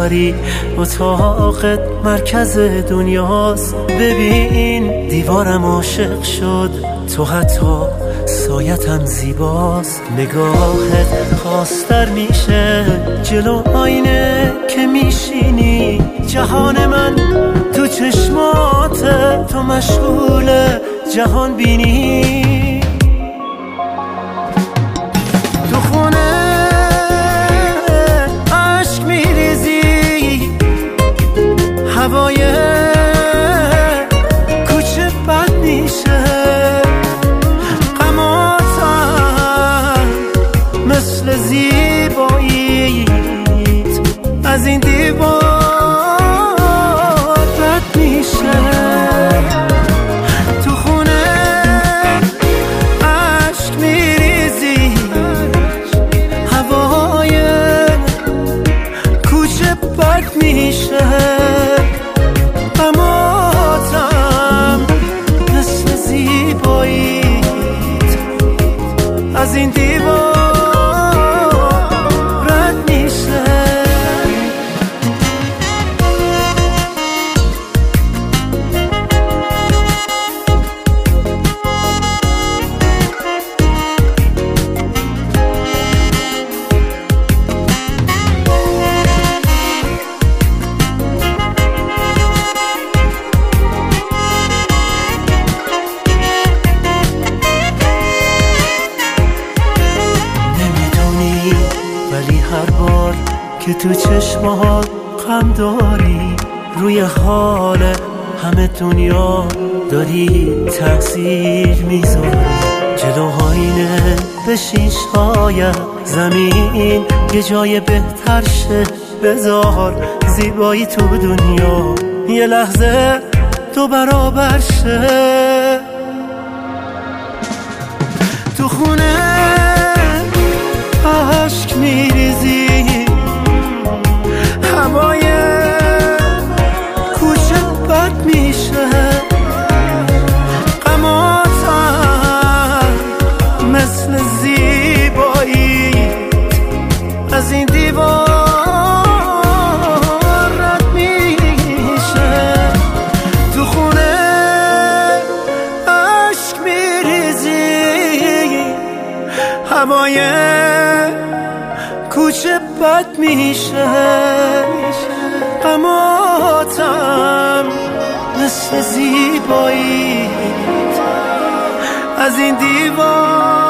داری، اتاقت مرکز دنیاست. ببین دیوارم عاشق شد، تو حتی سایتم زیباست. نگاهت خواستر میشه جلو آینه که میشینی. جهان من تو چشمات، تو مشغول جهان بینی. تو خونه عشق میریزی، هوای کوچه بد میشه. غماتم مثل زیباییت از این دیوار رد میشه. تو خونه عشق میریزی، هوای کوچه بد میشه. غماتم مثل زیباییت از این دیوار رد میشه. ولی هر بار که تو چشمات غم داری، روی حال همه دنیا داری تأثیر میذاری. جلو آینه بشین، شاید زمین یه جای بهتر شه. بذار زیبایی تو دنیا یه لحظه دو برابر شه. تو خونه عشق میریزی، هوای کوچه بد میشه. غماتم مثل زیباییت از این دیوار رد میشه. تو خونه عشق میریزی، هوای کوچه بد میشه. غماتم مثل زیباییت از این دیوار